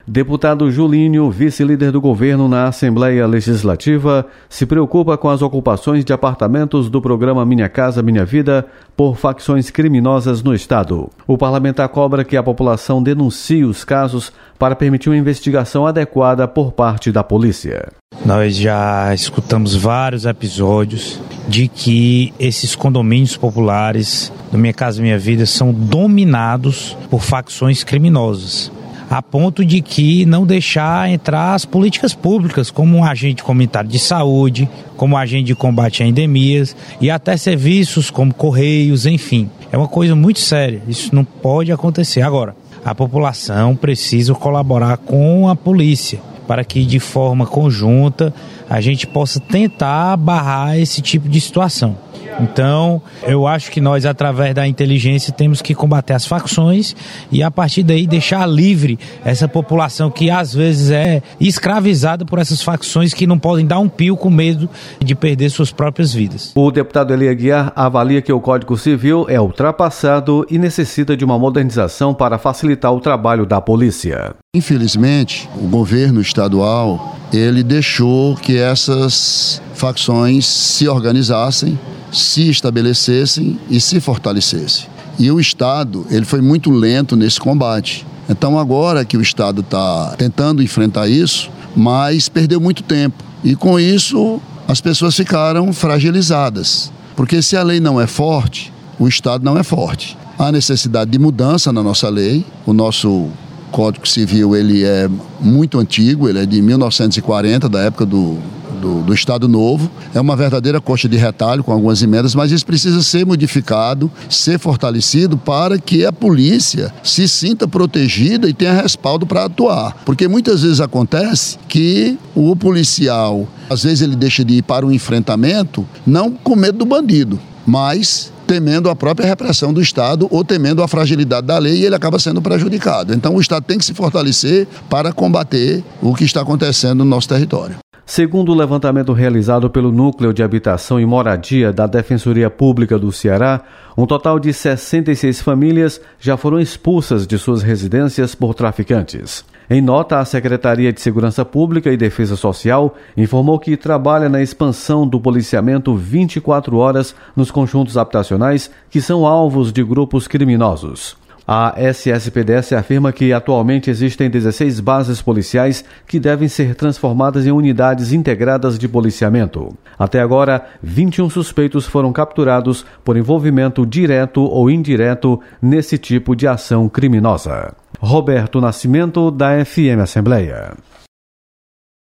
Deputado Julínio, vice-líder do governo na Assembleia Legislativa, se preocupa com as ocupações de apartamentos do programa Minha Casa Minha Vida por facções criminosas no estado. O parlamentar cobra que a população denuncie os casos para permitir uma investigação adequada por parte da polícia. Nós já escutamos vários episódios de que esses condomínios populares do Minha Casa Minha Vida são dominados por facções criminosas, a ponto de que não deixar entrar as políticas públicas, como um agente comunitário de saúde, como agente de combate a endemias e até serviços como correios, enfim. É uma coisa muito séria, isso não pode acontecer. Agora, a população precisa colaborar com a polícia para que de forma conjunta a gente possa tentar barrar esse tipo de situação. Então, eu acho que nós, através da inteligência, temos que combater as facções e, a partir daí, deixar livre essa população que, às vezes, é escravizada por essas facções que não podem dar um pio com medo de perder suas próprias vidas. O deputado Eli Aguiar avalia que o Código Civil é ultrapassado e necessita de uma modernização para facilitar o trabalho da polícia. Infelizmente, o governo estadual, ele deixou que essas facções se organizassem, se estabelecessem e se fortalecessem. E o Estado, ele foi muito lento nesse combate. Então agora que o Estado está tentando enfrentar isso, mas perdeu muito tempo. E com isso as pessoas ficaram fragilizadas. Porque se a lei não é forte, o Estado não é forte. Há necessidade de mudança na nossa lei. O nosso Código Civil, ele é muito antigo, ele é de 1940, da época do Estado Novo. É uma verdadeira coxa de retalho com algumas emendas, mas isso precisa ser modificado, ser fortalecido para que a polícia se sinta protegida e tenha respaldo para atuar. Porque muitas vezes acontece que o policial, às vezes ele deixa de ir para o enfrentamento, não com medo do bandido, mas temendo a própria repressão do Estado ou temendo a fragilidade da lei, e ele acaba sendo prejudicado. Então o Estado tem que se fortalecer para combater o que está acontecendo no nosso território. Segundo o levantamento realizado pelo Núcleo de Habitação e Moradia da Defensoria Pública do Ceará, um total de 66 famílias já foram expulsas de suas residências por traficantes. Em nota, a Secretaria de Segurança Pública e Defesa Social informou que trabalha na expansão do policiamento 24 horas nos conjuntos habitacionais que são alvos de grupos criminosos. A SSPDS afirma que atualmente existem 16 bases policiais que devem ser transformadas em unidades integradas de policiamento. Até agora, 21 suspeitos foram capturados por envolvimento direto ou indireto nesse tipo de ação criminosa. Roberto Nascimento, da FM Assembleia.